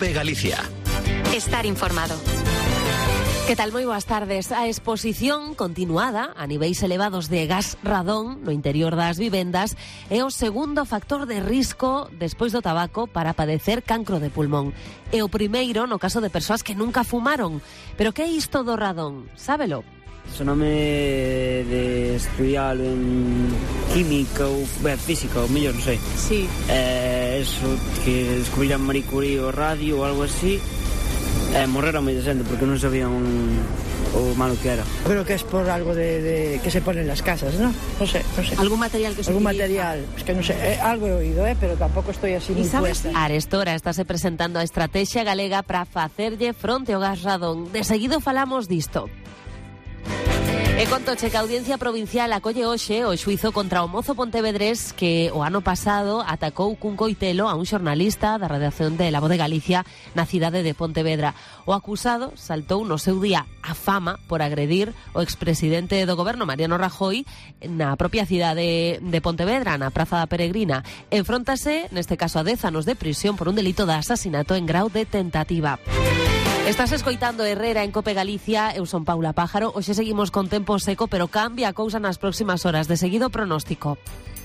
COPE Galicia. Estar informado. Que tal? Moi boas tardes. A exposición continuada a niveis elevados de gas radón no interior das vivendas é o segundo factor de risco despois do tabaco para padecer cancro de pulmón. É o primeiro no caso de persoas que nunca fumaron. Pero que é isto do radón? Sábelo? Soname de estudiar en química ou física, ou mellor, non sei. Sí. Eso que descubriran Marie Curie o radio ou algo así. Morreron moi de xente porque non sabían o malo que era. Creo que es por algo de que se pone en las casas, ¿no? No sé. Algún material que se Algún utiliza. material, es que no sé, algo he oído, pero tampoco estoy así muy puesta. Arestora estáse presentando a estrategia galega para facerlle fronte ao gas radón. De seguido falamos disto. E contoche que a Audiencia Provincial acolle hoxe o xuizo contra o mozo pontevedrés que o ano pasado atacou cun coitelo a un xornalista da redacción de La Voz de Galicia na cidade de Pontevedra. O acusado saltou no seu día a fama por agredir o expresidente do goberno Mariano Rajoy na propia cidade de Pontevedra, na Praza da Peregrina. Enfróntase, neste caso, a 10 anos de prisión por un delito de asasinato en grau de tentativa. Estás escoitando Herrera en COPE Galicia, eu son Paula Pájaro. Hoxe seguimos con tempo seco, pero cambia a cousa nas próximas horas. De seguido, pronóstico.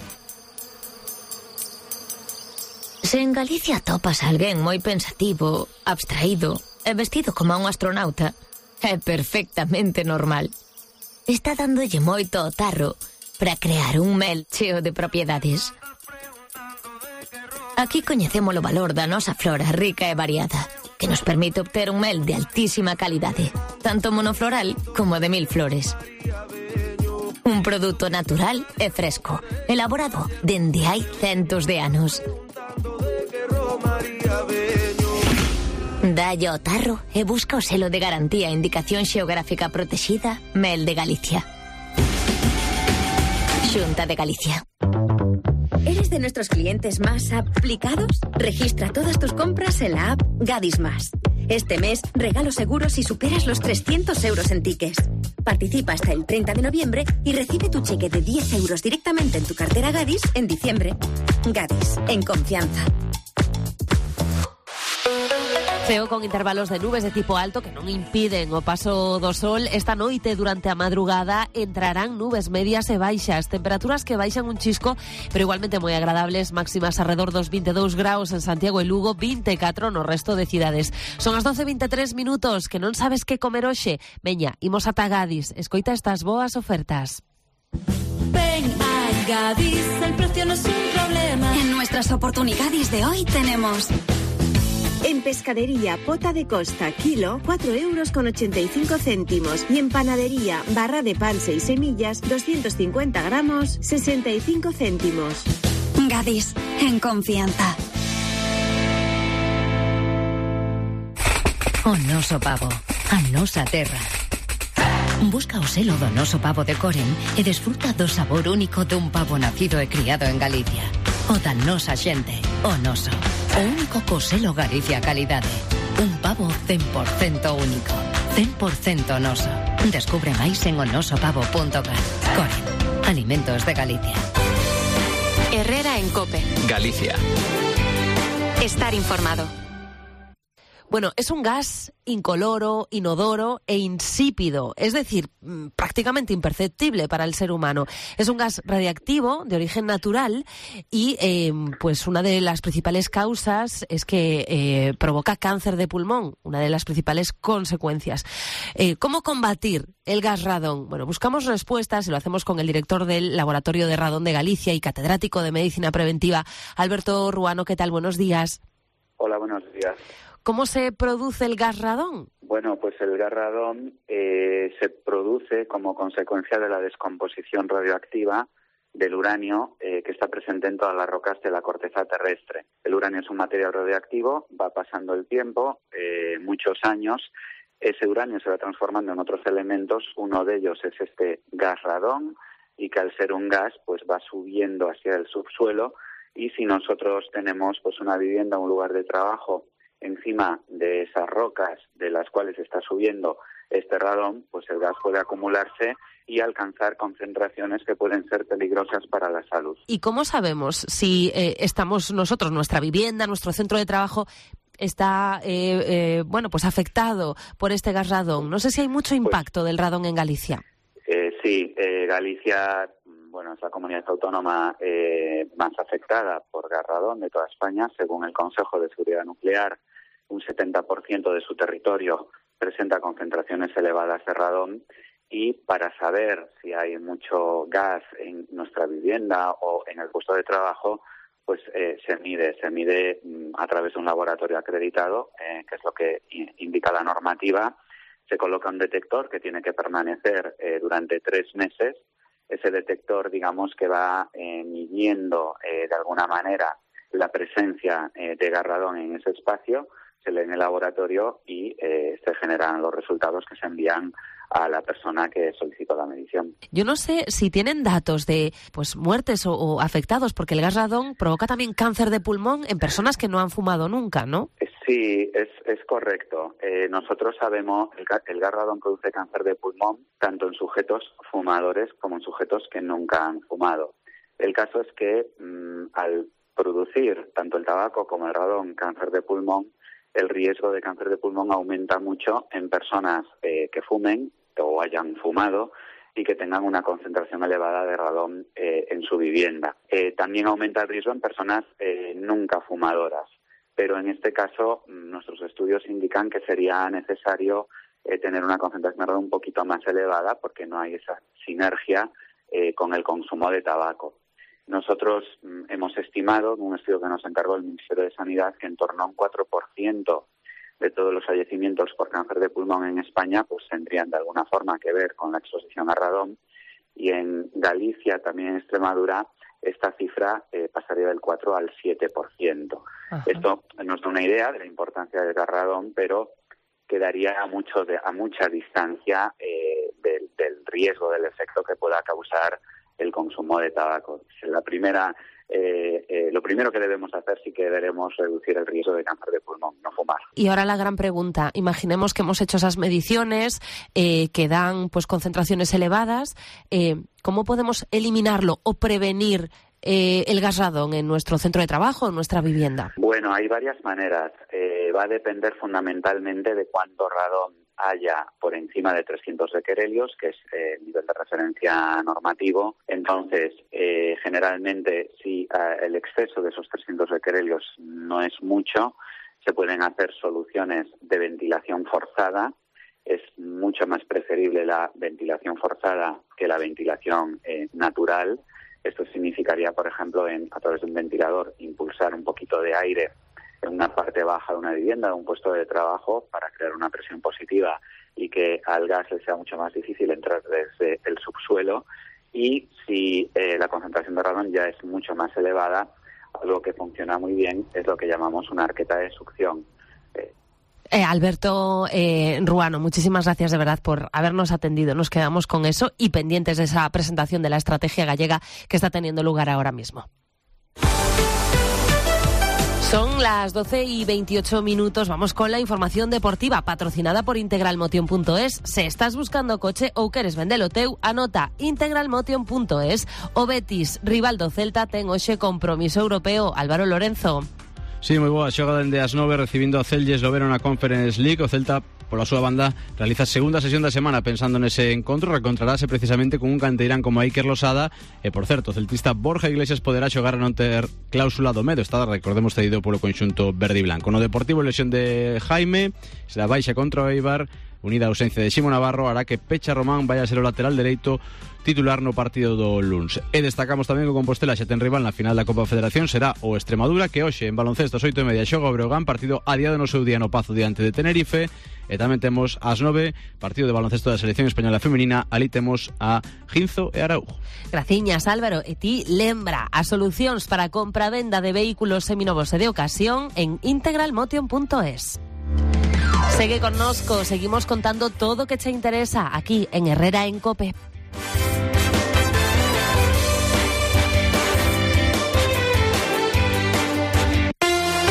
Se en Galicia topas a alguén moi pensativo, abstraído e vestido como un astronauta, é perfectamente normal. Está dándolle moito ao tarro para crear un mel cheo de propiedades. Aquí coñecemos o valor da nosa flora rica e variada, que nos permite obter un mel de altísima calidade, tanto monofloral como de 1000 flores. Un produto natural e fresco, elaborado dende hai centos de anos. Dalle ao tarro e busca o selo de garantía e indicación xeográfica protexida Mel de Galicia. Xunta de Galicia. ¿Eres de nuestros clientes más aplicados? Registra todas tus compras en la app Gadis Más. Este mes, regalo seguro si superas los 300 euros en tickets. Participa hasta el 30 de noviembre y recibe tu cheque de 10 euros directamente en tu cartera Gadis en diciembre. Gadis, en confianza. Ceo con intervalos de nubes de tipo alto que non impiden o paso do sol. Esta noite, durante a madrugada, entrarán nubes medias e baixas, temperaturas que baixan un chisco, pero igualmente moi agradables, máximas alrededor dos 22 graus en Santiago e Lugo, 24 no resto de cidades. Son as 12:23 minutos, que non sabes que comer hoxe. Veña, imos ata Gadis, escoita estas boas ofertas. Ven a Gadis, el precio no es un problema. En nuestras oportunidades de hoy tenemos... En pescadería Pota de Costa, kilo, 4,85 euros. Y en panadería barra de pan 6 semillas, 250 gramos, 65 céntimos. Gadis, en confianza. O noso pavo, a nosa terra. Busca o selo do noso pavo de Coren e desfruta do sabor único dun pavo nacido e criado en Galicia. O da nosa xente, o noso. O único co selo Galicia Calidade. Un pavo 100% único, 100% noso. Descubre máis en onosopavo.gal. Coren, alimentos de Galicia. Herrera en COPE. Galicia. Estar informado. Bueno, es un gas incoloro, inodoro e insípido, es decir, prácticamente imperceptible para el ser humano. Es un gas radiactivo de origen natural y pues una de las principales causas es que provoca cáncer de pulmón, una de las principales consecuencias. ¿Cómo combatir el gas radón? Bueno, buscamos respuestas y lo hacemos con el director del Laboratorio de Radón de Galicia y catedrático de Medicina Preventiva, Alberto Ruano. ¿Qué tal? Buenos días. Hola, buenos días. ¿Cómo se produce el gas radón? Bueno, pues el gas radón se produce como consecuencia de la descomposición radioactiva del uranio que está presente en todas las rocas de la corteza terrestre. El uranio es un material radioactivo, va pasando el tiempo, muchos años, ese uranio se va transformando en otros elementos, uno de ellos es este gas radón, y que al ser un gas pues va subiendo hacia el subsuelo, y si nosotros tenemos pues una vivienda, un lugar de trabajo, encima de esas rocas de las cuales está subiendo este radón, pues el gas puede acumularse y alcanzar concentraciones que pueden ser peligrosas para la salud. ¿Y cómo sabemos si estamos nosotros, nuestra vivienda, nuestro centro de trabajo, está pues afectado por este gas radón. No sé si hay mucho impacto del radón en Galicia. Sí, Galicia, es la comunidad autónoma más afectada por gas radón de toda España. Según el Consejo de Seguridad Nuclear, un 70% de su territorio presenta concentraciones elevadas de radón, y para saber si hay mucho gas en nuestra vivienda o en el puesto de trabajo, pues se mide a través de un laboratorio acreditado, que es lo que indica la normativa. Se coloca un detector que tiene que permanecer durante 3 meses. Ese detector, digamos, que va midiendo de alguna manera la presencia de gas radón en ese espacio, se lee en el laboratorio y se generan los resultados que se envían a la persona que solicitó la medición. Yo no sé si tienen datos de muertes o afectados, porque el gas radón provoca también cáncer de pulmón en personas que no han fumado nunca, ¿no? Sí, es correcto. Nosotros sabemos que el gas radón produce cáncer de pulmón tanto en sujetos fumadores como en sujetos que nunca han fumado. El caso es que al producir tanto el tabaco como el radón cáncer de pulmón, el riesgo de cáncer de pulmón aumenta mucho en personas que fumen o hayan fumado y que tengan una concentración elevada de radón en su vivienda. También aumenta el riesgo en personas nunca fumadoras, pero en este caso nuestros estudios indican que sería necesario tener una concentración de radón un poquito más elevada porque no hay esa sinergia con el consumo de tabaco. Nosotros hemos estimado, en un estudio que nos encargó el Ministerio de Sanidad, que en torno a un 4% de todos los fallecimientos por cáncer de pulmón en España pues tendrían de alguna forma que ver con la exposición a radón, y en Galicia, también en Extremadura, esta cifra pasaría del 4 al 7%. Ajá. Esto nos da una idea de la importancia del gas radón, pero quedaría a mucha distancia del riesgo, del efecto que pueda causar el consumo de tabaco. Lo primero que debemos hacer sí que deberemos reducir el riesgo de cáncer de pulmón, no fumar. Y ahora la gran pregunta, imaginemos que hemos hecho esas mediciones que dan concentraciones elevadas, ¿cómo podemos eliminarlo o prevenir el gas radón en nuestro centro de trabajo, en nuestra vivienda? Bueno, hay varias maneras. Va a depender fundamentalmente de cuánto radón haya por encima de 300 becquerelios, que es el nivel de referencia normativo. Entonces, generalmente, si el exceso de esos 300 becquerelios no es mucho, se pueden hacer soluciones de ventilación forzada. Es mucho más preferible la ventilación forzada que la ventilación natural. Esto significaría, por ejemplo, a través de un ventilador, impulsar un poquito de aire en una parte baja de una vivienda, de un puesto de trabajo, para crear una presión positiva y que al gas le sea mucho más difícil entrar desde el subsuelo. Y si la concentración de radón ya es mucho más elevada, algo que funciona muy bien es lo que llamamos una arqueta de succión. Alberto Ruano, muchísimas gracias de verdad por habernos atendido. Nos quedamos con eso y pendientes de esa presentación de la estrategia gallega que está teniendo lugar ahora mismo. Son las 12:28. Vamos con la información deportiva patrocinada por integralmotion.es. Si estás buscando coche ou queres vendelo teu, anota integralmotion.es. O Betis, rival do Celta, ten hoxe compromiso europeo. Álvaro Lorenzo. Sí, moi boa xoga dende as 9 recibindo a Celje Esloveno na Conference League. O Celta, pola súa banda, realiza a segunda sesión da semana pensando nese encontro. Recontrarase precisamente con un canteirán como Iker Losada. E, por certo, o celtista Borja Iglesias poderá xogar a non ter cláusula do medo. Está, recordemos, cedido polo conxunto verde e blanco. No Deportivo, lesión de Jaime, será baixa contra o Eibar. Unida a ausencia de Ximo Navarro hará que Pecha Román vaya a ser o lateral dereito titular no partido do luns. E destacamos tamén que o Compostela xa ten rival na final da Copa Federación, será o Extremadura, que hoxe en baloncesto ás 8:30 xoga o Breogán, partido adiado no seu día no Pazo diante de Tenerife. E tamén temos ás 9 partido de baloncesto da Selección Española Femenina. Ali temos a Ginzo e Araujo. Graciñas, Álvaro. E ti lembra as solucións para a compra e venda de vehículos seminovos e de ocasión en integralmotion.es. Segue connosco, seguimos contando todo o que te interesa aquí en Herrera en COPE.